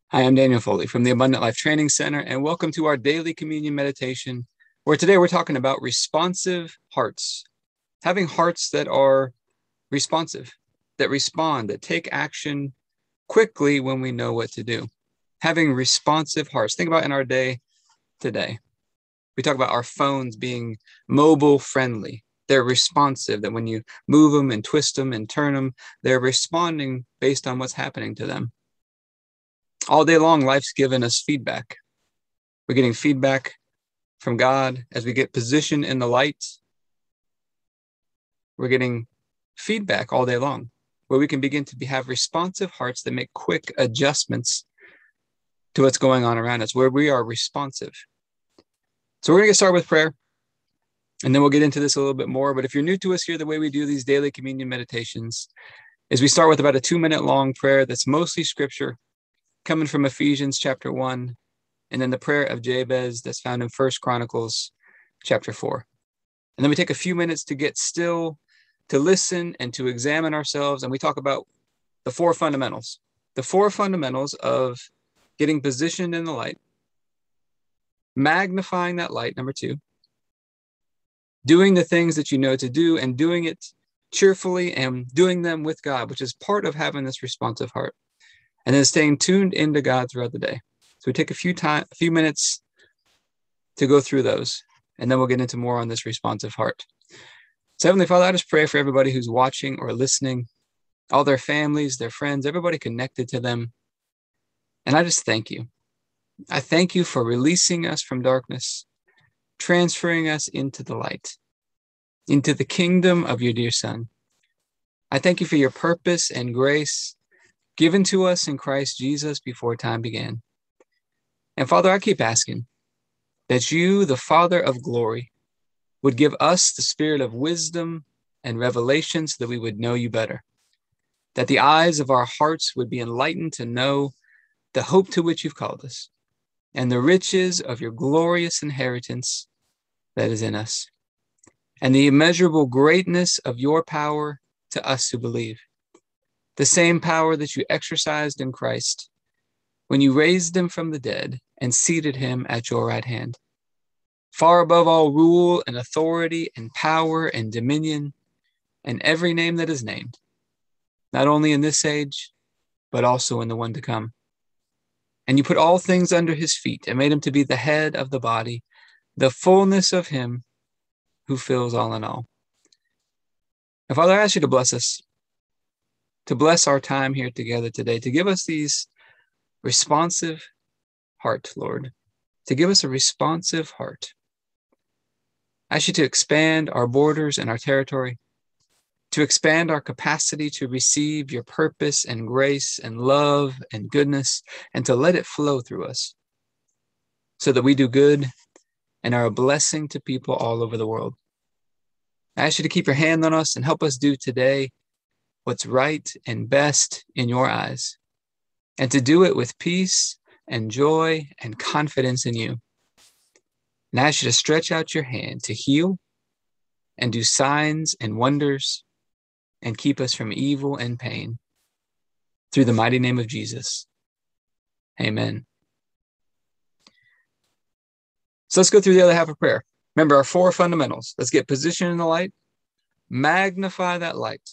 Hi, I'm Daniel Foley from the Abundant Life Training Center, and welcome to our daily communion meditation, where today we're talking about responsive hearts, having hearts that are responsive, that respond, that take action quickly when we know what to do. Having responsive hearts. Think about in our day today. We talk about our phones being mobile friendly. They're responsive, that when you move them and twist them and turn them, they're responding based on what's happening to them. All day long, life's given us feedback. We're getting feedback from God as we get positioned in the light. We're getting feedback all day long, where we can begin to have responsive hearts that make quick adjustments to what's going on around us, where we are responsive. So we're going to get started with prayer, and then we'll get into this a little bit more. But if you're new to us here, the way we do these daily communion meditations is we start with about a 2-minute long prayer that's mostly scripture, coming from Ephesians chapter 1, and then the prayer of Jabez that's found in 1 Chronicles chapter 4. And then we take a few minutes to get still, to listen, and to examine ourselves. And we talk about the four fundamentals of getting positioned in the light, magnifying that light, number 2, doing the things that you know to do and doing it cheerfully and doing them with God, which is part of having this responsive heart, and then staying tuned into God throughout the day. So we take a few minutes to go through those, and then we'll get into more on this responsive heart. So Heavenly Father, I just pray for everybody who's watching or listening, all their families, their friends, everybody connected to them. And I just thank you. I thank you for releasing us from darkness, transferring us into the light, into the kingdom of your dear Son. I thank you for your purpose and grace given to us in Christ Jesus before time began. And Father, I keep asking that you, the Father of glory, would give us the spirit of wisdom and revelation so that we would know you better, that the eyes of our hearts would be enlightened to know the hope to which you've called us and the riches of your glorious inheritance that is in us, and the immeasurable greatness of your power to us who believe, the same power that you exercised in Christ when you raised him from the dead and seated him at your right hand, far above all rule and authority and power and dominion and every name that is named, not only in this age, but also in the one to come. And you put all things under his feet and made him to be the head of the body, the fullness of him who fills all in all. And Father, I ask you to bless us, to bless our time here together today, to give us these responsive heart, Lord, to give us a responsive heart. I ask you to expand our borders and our territory, to expand our capacity to receive your purpose and grace and love and goodness, and to let it flow through us so that we do good and are a blessing to people all over the world. I ask you to keep your hand on us and help us do today what's right and best in your eyes, and to do it with peace and joy and confidence in you. And I ask you to stretch out your hand to heal and do signs and wonders and keep us from evil and pain. Through the mighty name of Jesus. Amen. So let's go through the other half of prayer. Remember our 4 fundamentals. Let's get positioned in the light. Magnify that light.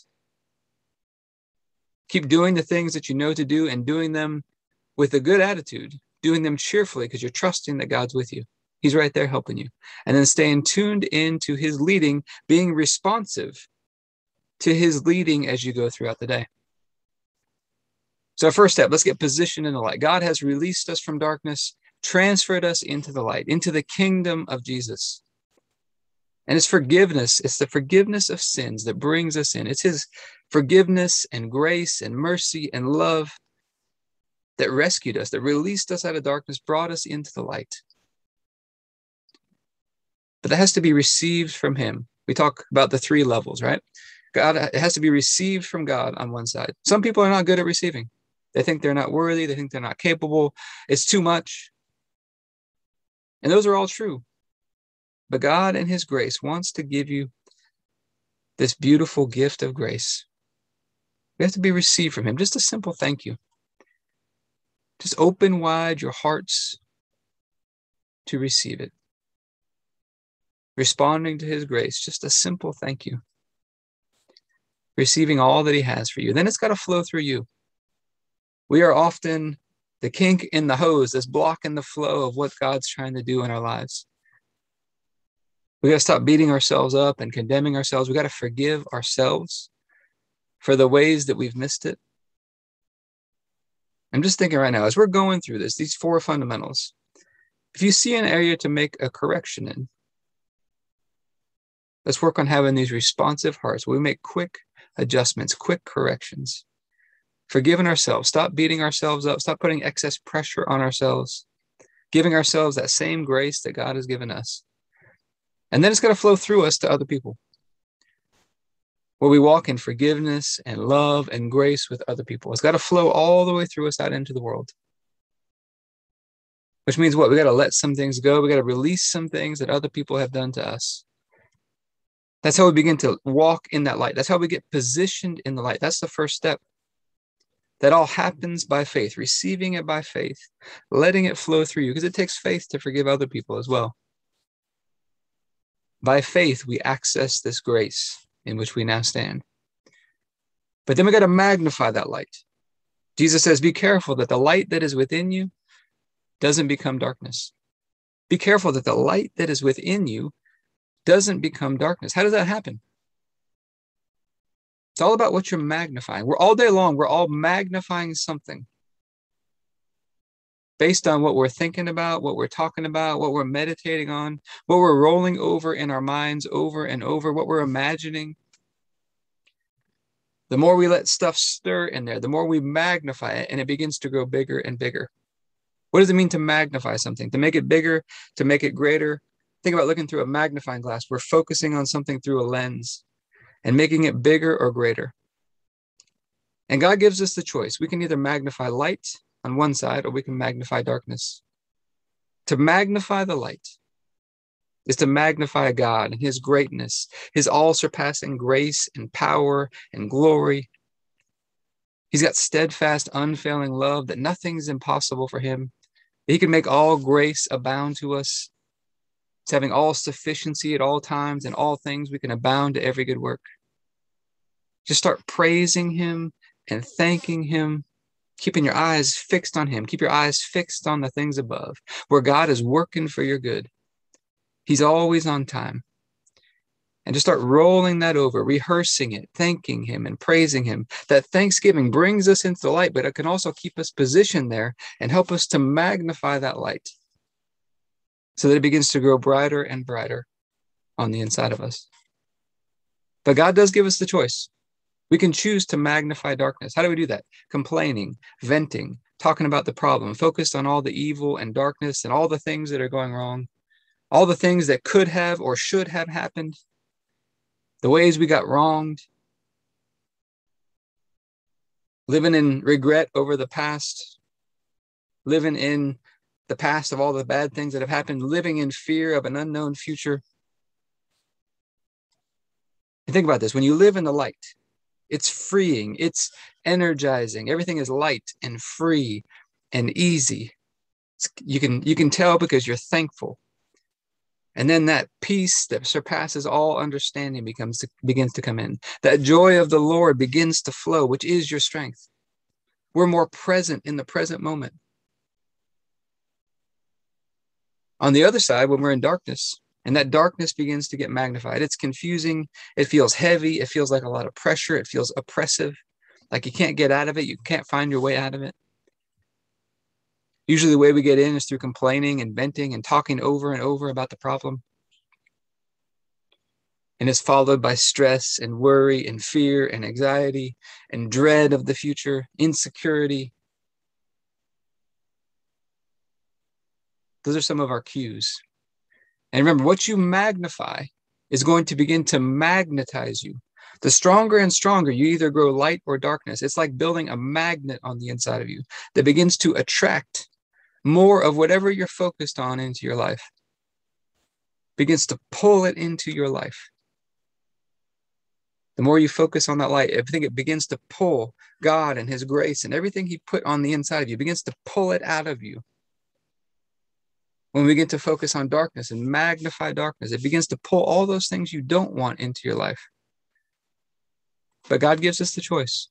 Keep doing the things that you know to do and doing them with a good attitude, doing them cheerfully because you're trusting that God's with you. He's right there helping you. And then staying tuned into his leading, being responsive to his leading as you go throughout the day. So our first step, let's get positioned in the light. God has released us from darkness, transferred us into the light, into the kingdom of Jesus. And it's forgiveness. It's the forgiveness of sins that brings us in. It's his forgiveness and grace and mercy and love that rescued us, that released us out of darkness, brought us into the light. But that has to be received from him. We talk about the 3 levels, right? God, it has to be received from God on one side. Some people are not good at receiving. They think they're not worthy. They think they're not capable. It's too much. And those are all true. But God in his grace wants to give you this beautiful gift of grace. We have to be received from him. Just a simple thank you. Just open wide your hearts to receive it. Responding to his grace, just a simple thank you. Receiving all that he has for you. Then it's got to flow through you. We are often the kink in the hose that's blocking the flow of what God's trying to do in our lives. We got to stop beating ourselves up and condemning ourselves. We got to forgive ourselves for the ways that we've missed it. I'm just thinking right now, as we're going through this, these 4 fundamentals, if you see an area to make a correction in, let's work on having these responsive hearts where we make quick adjustments, quick corrections. Forgiving ourselves, stop beating ourselves up, stop putting excess pressure on ourselves, giving ourselves that same grace that God has given us. And then it's going to flow through us to other people, where we walk in forgiveness and love and grace with other people. It's got to flow all the way through us out into the world. Which means what? We got to let some things go. We got to release some things that other people have done to us. That's how we begin to walk in that light. That's how we get positioned in the light. That's the first step. That all happens by faith, receiving it by faith, letting it flow through you, because it takes faith to forgive other people as well. By faith, we access this grace in which we now stand. But then we got to magnify that light. Jesus says, be careful that the light that is within you doesn't become darkness. Be careful that the light that is within you doesn't become darkness. How does that happen? It's all about what you're magnifying. We're all day long, we're all magnifying something based on what we're thinking about, what we're talking about, what we're meditating on, what we're rolling over in our minds over and over, what we're imagining. The more we let stuff stir in there, the more we magnify it, and it begins to grow bigger and bigger. What does it mean to magnify something? To make it bigger, to make it greater? Think about looking through a magnifying glass. We're focusing on something through a lens and making it bigger or greater. And God gives us the choice. We can either magnify light on one side, or we can magnify darkness. To magnify the light is to magnify God and his greatness, his all-surpassing grace and power and glory. He's got steadfast, unfailing love that nothing's impossible for him. He can make all grace abound to us. It's having all sufficiency at all times, and all things we can abound to every good work. Just start praising him and thanking him, keeping your eyes fixed on him. Keep your eyes fixed on the things above, where God is working for your good. He's always on time. And just start rolling that over, rehearsing it, thanking him and praising him. That thanksgiving brings us into the light, but it can also keep us positioned there and help us to magnify that light so that it begins to grow brighter and brighter on the inside of us. But God does give us the choice. We can choose to magnify darkness. How do we do that? Complaining, venting, talking about the problem, focused on all the evil and darkness and all the things that are going wrong, all the things that could have or should have happened, the ways we got wronged, living in regret over the past, living in the past of all the bad things that have happened, living in fear of an unknown future. And think about this. When you live in the light, it's freeing, it's energizing. Everything is light and free and easy. You can tell because you're thankful. And then that peace that surpasses all understanding begins to come in. That joy of the Lord begins to flow, which is your strength. We're more present in the present moment. On the other side, when we're in darkness, and that darkness begins to get magnified, it's confusing, it feels heavy, it feels like a lot of pressure, it feels oppressive, like you can't get out of it, you can't find your way out of it. Usually the way we get in is through complaining and venting and talking over and over about the problem. And it's followed by stress and worry and fear and anxiety and dread of the future, insecurity. Those are some of our cues. And remember, what you magnify is going to begin to magnetize you. The stronger and stronger, you either grow light or darkness. It's like building a magnet on the inside of you that begins to attract more of whatever you're focused on into your life. Begins to pull it into your life. The more you focus on that light, I think it begins to pull God and his grace and everything he put on the inside of you, begins to pull it out of you. When we get to focus on darkness and magnify darkness, it begins to pull all those things you don't want into your life. But God gives us the choice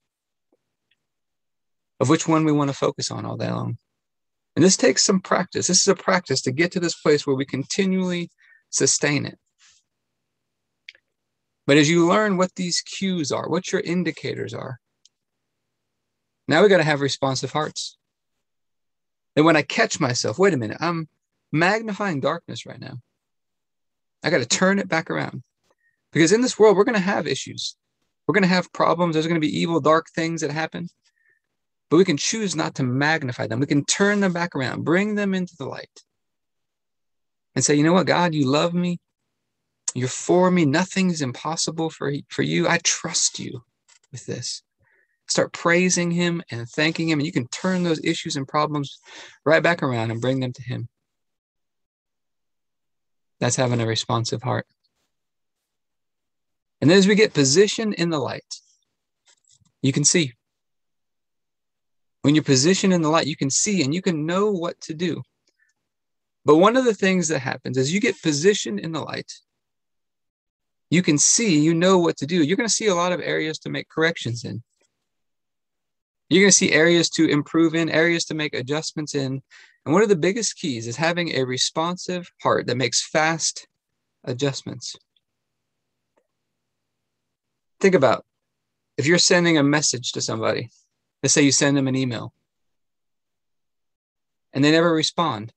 of which one we want to focus on all day long. And this takes some practice. This is a practice to get to this place where we continually sustain it. But as you learn what these cues are, what your indicators are, now we got to have responsive hearts. And when I catch myself, wait a minute, I'm magnifying darkness right now. I got to turn it back around. Because in this world, we're going to have issues. We're going to have problems. There's going to be evil, dark things that happen. But we can choose not to magnify them. We can turn them back around, bring them into the light. And say, you know what, God, you love me. You're for me. Nothing's impossible for you. I trust you with this. Start praising him and thanking him. And you can turn those issues and problems right back around and bring them to him. That's having a responsive heart. And then as we get positioned in the light, you can see. When you're positioned in the light, you can see and you can know what to do. But one of the things that happens is you get positioned in the light, you can see, you know what to do. You're going to see a lot of areas to make corrections in. You're going to see areas to improve in, areas to make adjustments in. And one of the biggest keys is having a responsive heart that makes fast adjustments. Think about if you're sending a message to somebody, let's say you send them an email and they never respond.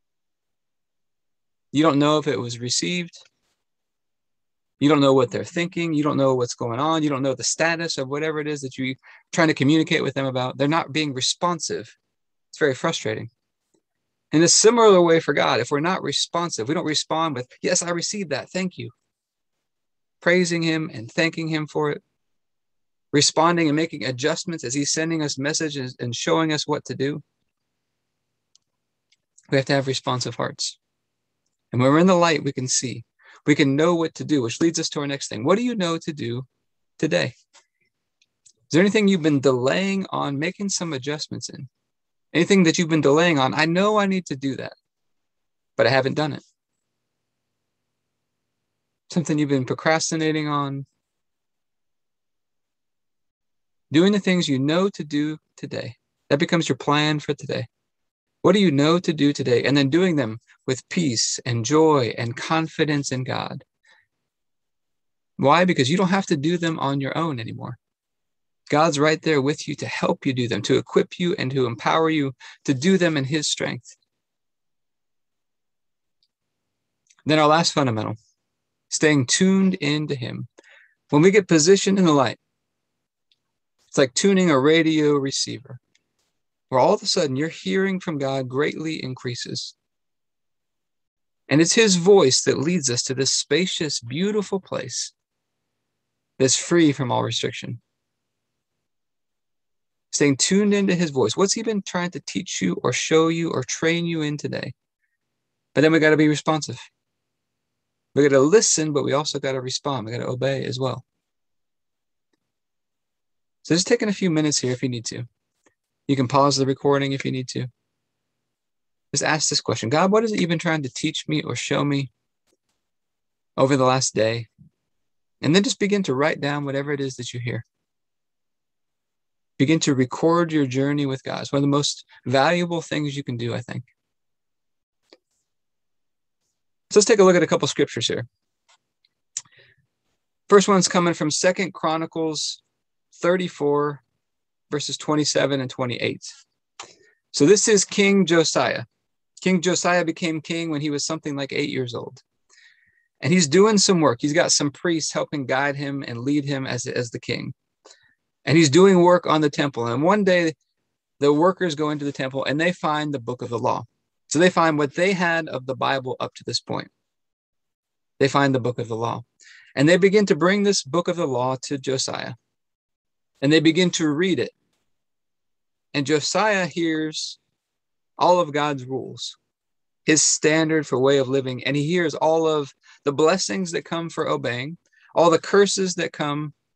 You don't know if it was received. You don't know what they're thinking. You don't know what's going on. You don't know the status of whatever it is that you're trying to communicate with them about. They're not being responsive. It's very frustrating. In a similar way for God, if we're not responsive, we don't respond with, yes, I received that. Thank you. Praising him and thanking him for it. Responding and making adjustments as he's sending us messages and showing us what to do. We have to have responsive hearts. And when we're in the light, we can see. We can know what to do, which leads us to our next thing. What do you know to do today? Is there anything you've been delaying on making some adjustments in? Anything that you've been delaying on? I know I need to do that, but I haven't done it. Something you've been procrastinating on. Doing the things you know to do today. That becomes your plan for today. What do you know to do today? And then doing them with peace and joy and confidence in God. Why? Because you don't have to do them on your own anymore. God's right there with you to help you do them, to equip you and to empower you to do them in his strength. Then our last fundamental, staying tuned into him. When we get positioned in the light, it's like tuning a radio receiver, where all of a sudden your hearing from God greatly increases. And it's his voice that leads us to this spacious, beautiful place that's free from all restriction. Staying tuned into his voice. What's he been trying to teach you or show you or train you in today? But then we got to be responsive. We got to listen, but we also got to respond. We got to obey as well. So just taking a few minutes here if you need to. You can pause the recording if you need to. Just ask this question. God, what is it you've been trying to teach me or show me over the last day? And then just begin to write down whatever it is that you hear. Begin to record your journey with God. It's one of the most valuable things you can do, I think. So let's take a look at a couple scriptures here. First one's coming from 2 Chronicles 34, verses 27 and 28. So this is King Josiah. King Josiah became king when he was something like 8 years old. And he's doing some work. He's got some priests helping guide him and lead him as the king. And he's doing work on the temple. And one day, the workers go into the temple and they find the book of the law. So they find what they had of the Bible up to this point. They find the book of the law. And they begin to bring this book of the law to Josiah. And they begin to read it. And Josiah hears all of God's rules, his standard for way of living. And he hears all of the blessings that come for obeying, all the curses that come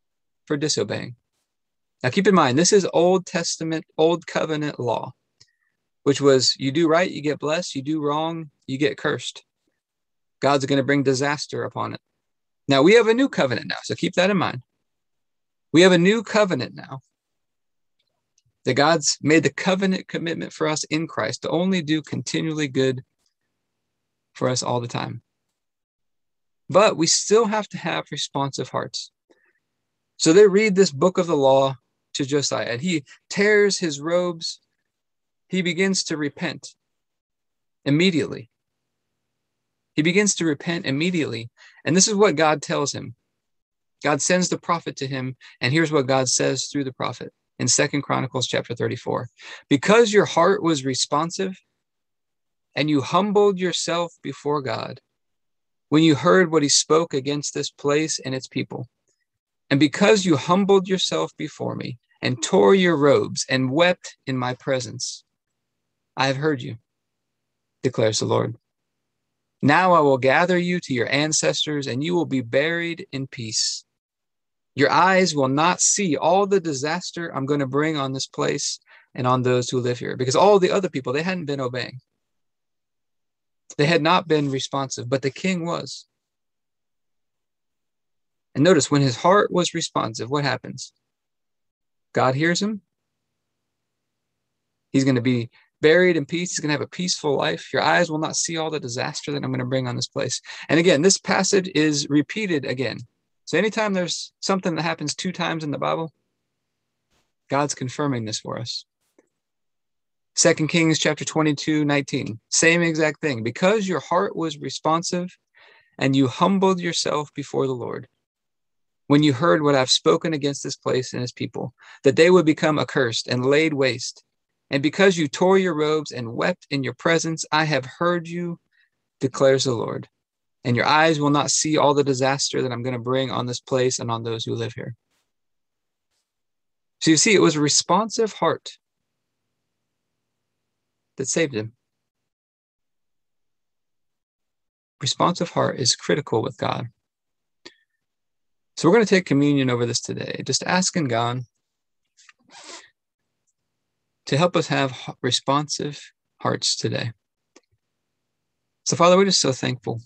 for disobeying. Now keep in mind, this is Old Testament, Old Covenant law, which was you do right, you get blessed, you do wrong, you get cursed. God's going to bring disaster upon it. Now we have a new covenant now, so keep that in mind. We have a new covenant now. That God's made the covenant commitment for us in Christ to only do continually good for us all the time. But we still have to have responsive hearts. So they read this book of the law to Josiah, and he tears his robes. He begins to repent immediately. He begins to repent immediately. And this is what God tells him. God sends the prophet to him, and here's what God says through the prophet in 2 Chronicles chapter 34. Because your heart was responsive and you humbled yourself before God when you heard what he spoke against this place and its people, and because you humbled yourself before me and tore your robes and wept in my presence, I have heard you, declares the Lord. Now I will gather you to your ancestors, and you will be buried in peace. Your eyes will not see all the disaster I'm going to bring on this place and on those who live here, because all the other people, they hadn't been obeying. They had not been responsive, but the king was. And notice, when his heart was responsive, what happens? God hears him. He's going to be buried in peace. He's going to have a peaceful life. Your eyes will not see all the disaster that I'm going to bring on this place. And again, this passage is repeated again. So anytime there's something that happens 2 times in the Bible, God's confirming this for us. 2 Kings chapter 22:19, same exact thing. Because your heart was responsive and you humbled yourself before the Lord, when you heard what I've spoken against this place and its people, that they would become accursed and laid waste, and because you tore your robes and wept in your presence, I have heard you, declares the Lord. And your eyes will not see all the disaster that I'm going to bring on this place and on those who live here. So you see, it was a responsive heart that saved him. Responsive heart is critical with God. So we're going to take communion over this today, just asking God to help us have responsive hearts today. So Father, we're just so thankful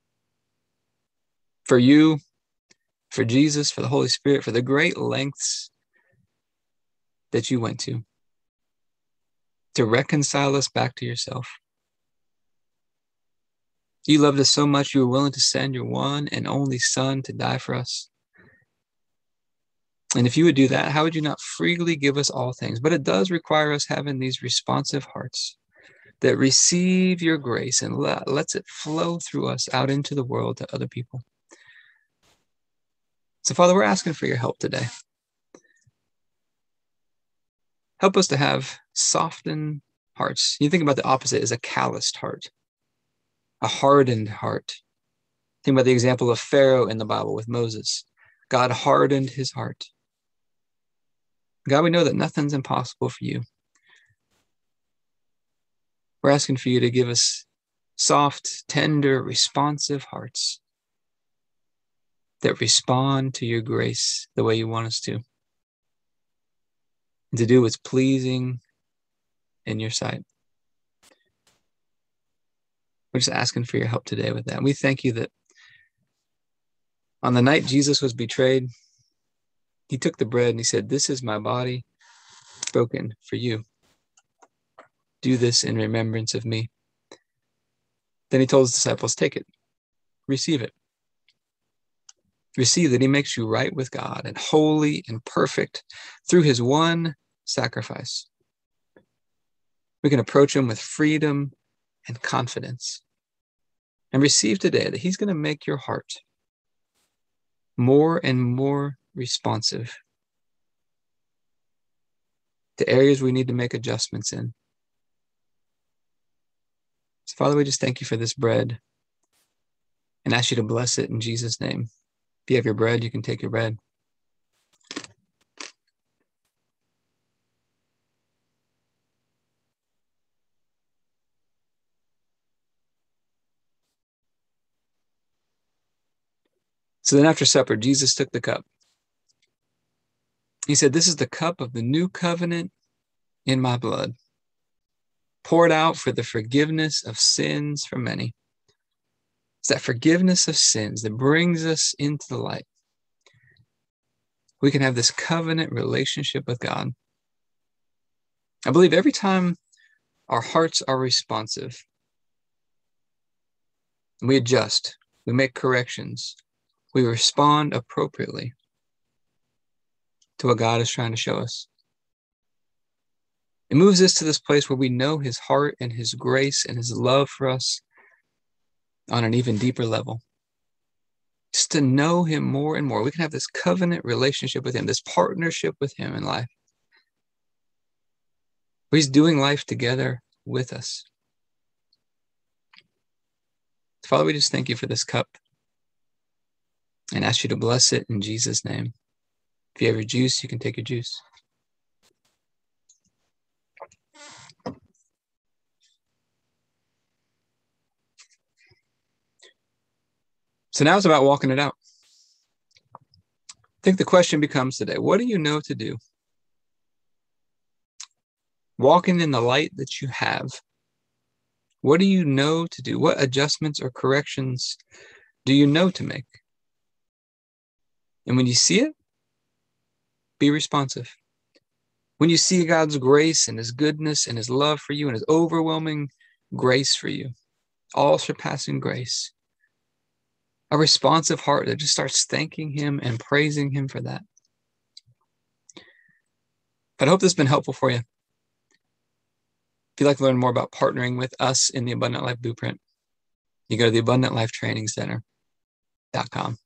for you, for Jesus, for the Holy Spirit, for the great lengths that you went to reconcile us back to yourself. You loved us so much, you were willing to send your one and only Son to die for us. And if you would do that, how would you not freely give us all things? But it does require us having these responsive hearts that receive your grace and lets it flow through us out into the world to other people. So Father, we're asking for your help today. Help us to have softened hearts. You think about the opposite as a calloused heart, a hardened heart. Think about the example of Pharaoh in the Bible with Moses. God hardened his heart. God, we know that nothing's impossible for you. We're asking for you to give us soft, tender, responsive hearts that respond to your grace the way you want us to, and to do what's pleasing in your sight. We're just asking for your help today with that. And we thank you that on the night Jesus was betrayed, he took the bread and he said, "This is my body broken for you. Do this in remembrance of me." Then he told his disciples, "Take it, receive it. Receive that he makes you right with God and holy and perfect through his one sacrifice." We can approach him with freedom and confidence and receive today that he's going to make your heart more and more responsive to areas we need to make adjustments in. So Father, we just thank you for this bread and ask you to bless it in Jesus' name. If you have your bread, you can take your bread. So then after supper, Jesus took the cup. He said, this is the cup of the new covenant in my blood, poured out for the forgiveness of sins for many. It's that forgiveness of sins that brings us into the light. We can have this covenant relationship with God. I believe every time our hearts are responsive, we adjust, we make corrections, we respond appropriately to what God is trying to show us. It moves us to this place where we know his heart and his grace and his love for us on an even deeper level. Just to know him more and more. We can have this covenant relationship with him, this partnership with him in life. Where he's doing life together with us. Father, we just thank you for this cup and ask you to bless it in Jesus' name. If you have your juice, you can take your juice. So now it's about walking it out. I think the question becomes today, what do you know to do? Walking in the light that you have, what do you know to do? What adjustments or corrections do you know to make? And when you see it, be responsive. When you see God's grace and his goodness and his love for you and his overwhelming grace for you, all surpassing grace, a responsive heart that just starts thanking him and praising him for that. But I hope this has been helpful for you. If you'd like to learn more about partnering with us in the Abundant Life Blueprint, you go to the AbundantLifeTrainingCenter.com.